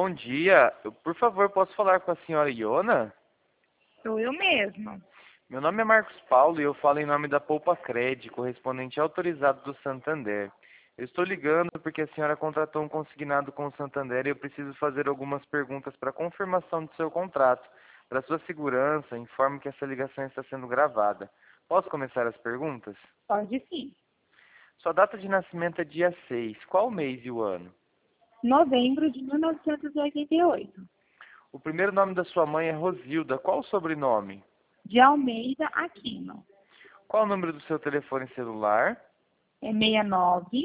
Bom dia. Por favor, posso falar com a senhora Iona? Sou eu mesma. Meu nome é Marcos Paulo e eu falo em nome da Poupa Cred, correspondente autorizado do Santander. Eu estou ligando porque a senhora contratou um consignado com o Santander e eu preciso fazer algumas perguntas para confirmação do seu contrato. Para sua segurança, informe que essa ligação está sendo gravada. Posso começar as perguntas? Pode sim. Sua data de nascimento é dia 6. Qual o mês e o ano? Novembro de 1988. O primeiro nome da sua mãe é Rosilda. Qual o sobrenome? De Almeida Aquino. Qual o número do seu telefone celular? É 69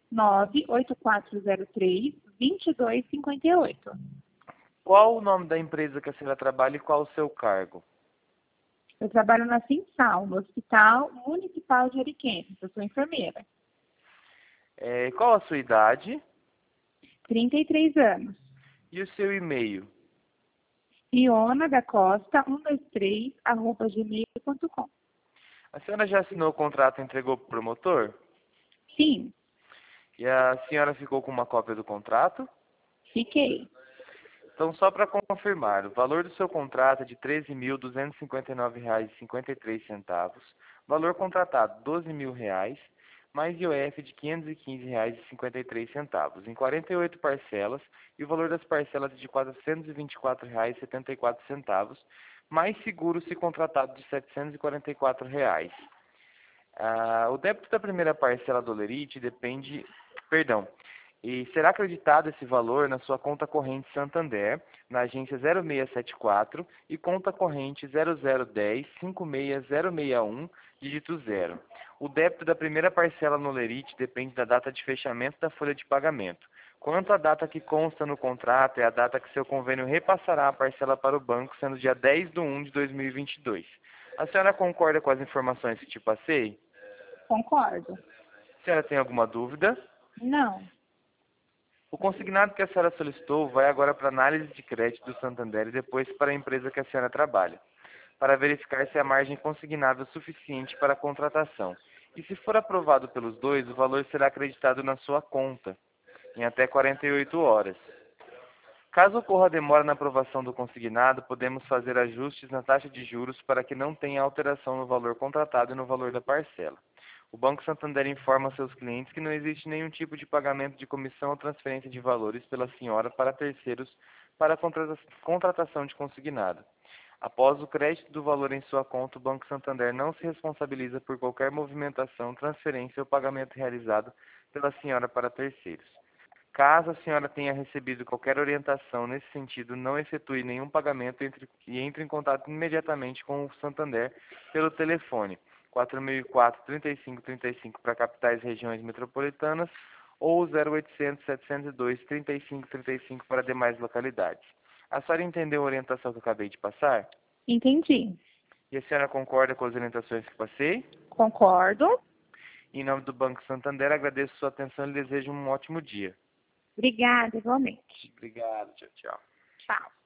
98403 2258. Qual o nome da empresa que a senhora trabalha e qual o seu cargo? Eu trabalho na Cinsal, no Hospital Municipal de Ariquemes. Eu sou enfermeira. Qual a sua idade 33 anos. e o seu e-mail? Iona da Costa 123 @gmail.com. A senhora já assinou o contrato e entregou para o promotor? Sim, E a senhora ficou com uma cópia do contrato? fiquei. Então, só para confirmar, o valor do seu contrato é de R$ 13.259,53. Valor contratado, R$ 12.000, mais IOF de R$ 515,53, em 48 parcelas, e o valor das parcelas é de R$ 424,74, mais seguro se contratado de R$ 744. O débito da primeira parcela do Olerite depende, perdão, e será acreditado esse valor na sua conta corrente Santander, na agência 0674 e conta corrente 0010-56061, dígito 0. O débito da primeira parcela no Olerite depende da data de fechamento da folha de pagamento. Quanto à data que consta no contrato, é a data que seu convênio repassará a parcela para o banco, sendo dia 10/1 de 2022. A senhora concorda com as informações que te passei? Concordo. A senhora tem alguma dúvida? Não. O consignado que a senhora solicitou vai agora para a análise de crédito do Santander e depois para a empresa que a senhora trabalha, para verificar se a margem consignável é suficiente para a contratação. E se for aprovado pelos dois, o valor será acreditado na sua conta, em até 48 horas. Caso ocorra demora na aprovação do consignado, podemos fazer ajustes na taxa de juros para que não tenha alteração no valor contratado e no valor da parcela. O Banco Santander informa seus clientes que não existe nenhum tipo de pagamento de comissão ou transferência de valores pela senhora para terceiros para a contratação de consignado. Após o crédito do valor em sua conta, o Banco Santander não se responsabiliza por qualquer movimentação, transferência ou pagamento realizado pela senhora para terceiros. Caso a senhora tenha recebido qualquer orientação nesse sentido, não efetue nenhum pagamento e entre em contato imediatamente com o Santander pelo telefone 4004-3535 para capitais e regiões metropolitanas ou 0800-702-3535 para demais localidades. A senhora entendeu a orientação que eu acabei de passar? Entendi. E a senhora concorda com as orientações que passei? Concordo. Em nome do Banco Santander, agradeço sua atenção e desejo um ótimo dia. Obrigada, igualmente. Obrigado, tchau, tchau. Tchau.